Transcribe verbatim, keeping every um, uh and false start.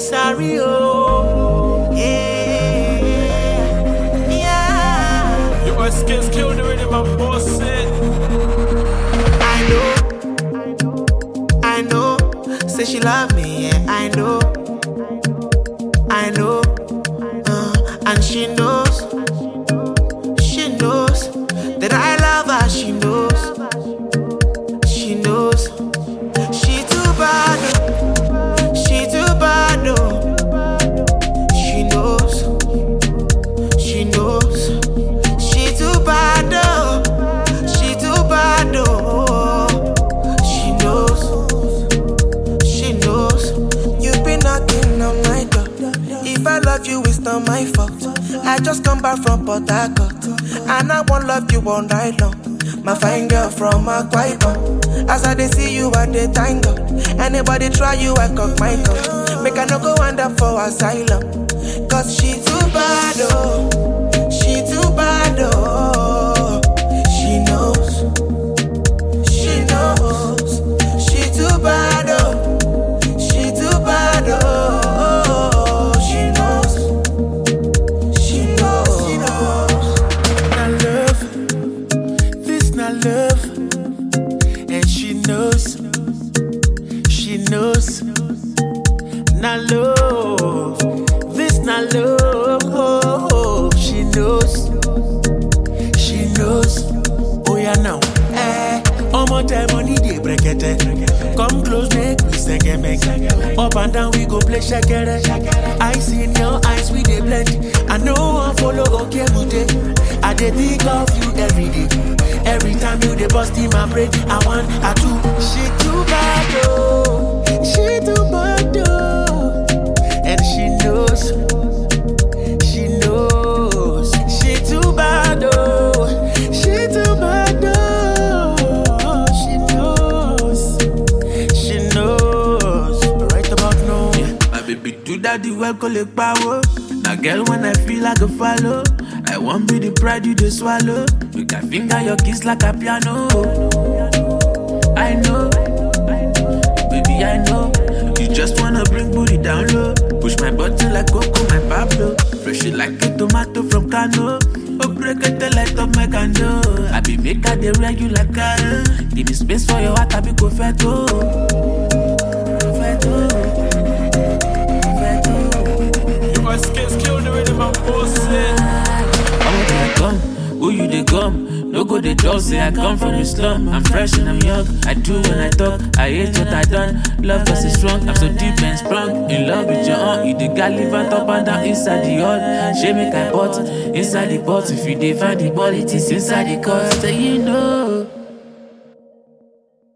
sorry, oh. Yeah, yeah. Your skills killed already, my boss said. I know, I know. Say she love me, yeah, I know. I know, uh, and she knows, she knows that I love her, she knows, she knows. She too bad, oh. She too bad, oh. She knows, she knows. She too bad, oh. She too bad, oh. She knows, she knows. You've been knocking on my door. If I love you, it's not my fault. I just come back from Port Harcourt, and I won't love you all night long. My fine girl from Akwa. As I dey see you, I dey thank God. Anybody try you, I cock my gun. Make I no go end up for asylum. Cause she too bad, oh. She too bad, oh. She knows, she knows. She too bad, oh. She too bad, oh. Love, and she knows, she knows, not love, this not love, she knows, she knows, oh yeah now, eh, all my time money they break it, come close make we sing make, up and down we go play shakere, I see in your eyes we they blend, I know I follow okay today, I dey think of you every day. Every time you dey bust in my brain, I want, I do. She too bad, oh. She too bad, oh. And she knows, she knows. She too bad, oh. She too bad, oh. She knows, she knows. Right about now, yeah. My baby do that the well collect power. Now girl, when I feel like a follow, I won't be the pride you just swallow. You can finger your kiss like a piano. I know, baby, I know. You just wanna bring booty down low. Push my button like Coco, my Pablo. Fresh it like a tomato from Kano. Oh, break it the light of my candle. I be make her the regular car. Give me space for your heart, I be go feto. Feto. Feto. Your skills killed already, my boss said. Come, who you they come? No go they talk, say I come from the slum. I'm fresh and I'm young, I do when I talk. I hate what I done, love us is strong. I'm so deep and sprung, in love with your aunt. You the got live and up and down inside the yard. She make I pot, inside the pot. If you dey find the ball, it is inside the court. So you know